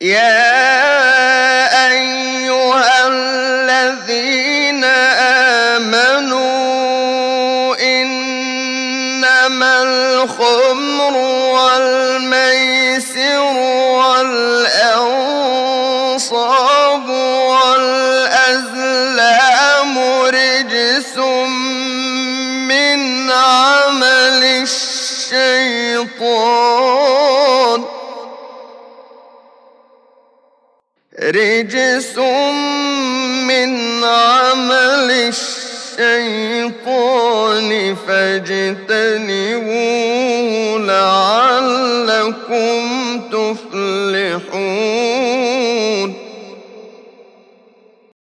يا أيها الذين آمنوا إنما الخمر والميسر والأنصاب والأزلام رجس من عمل الشيطان فاجتنبوه لعلكم